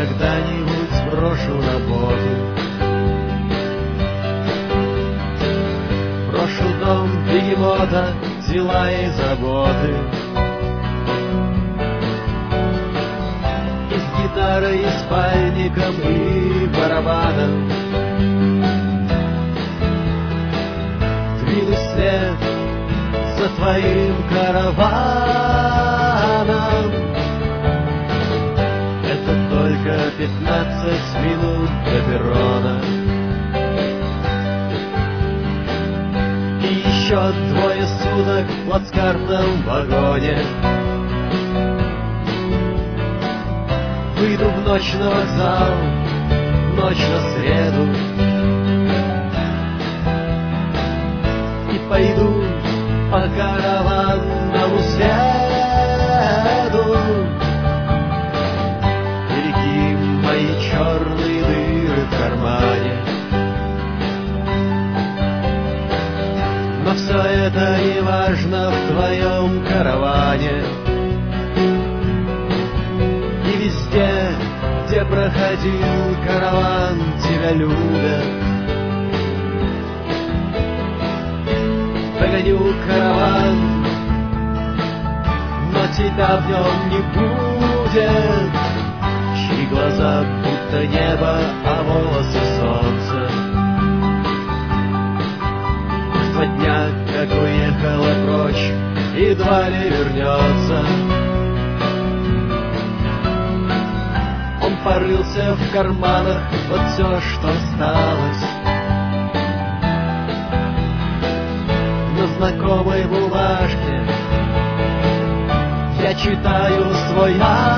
когда-нибудь брошу работу, брошу дом бегемота, дела и заботы, и с гитарой, и спальником, и барабаном двинусь вслед за твоим караваном. Это только 15 минут до перрона, и еще 2 суток в плацкартном вагоне. Выйду в ночь на вокзал, ночь на среду, и пойду по караванному следу. Береги мои черные дыры в кармане, но все это не важно в твоем караване. И везде, где проходил караван, тебя любят. Догоню караван, но тебя в нем не будет, чьи глаза будто небо, а волосы солнце. В 2 дня, как уехала прочь, едва ли вернется. Он порылся в карманах, вот все, что осталось. На знакомой бумажке я читаю свой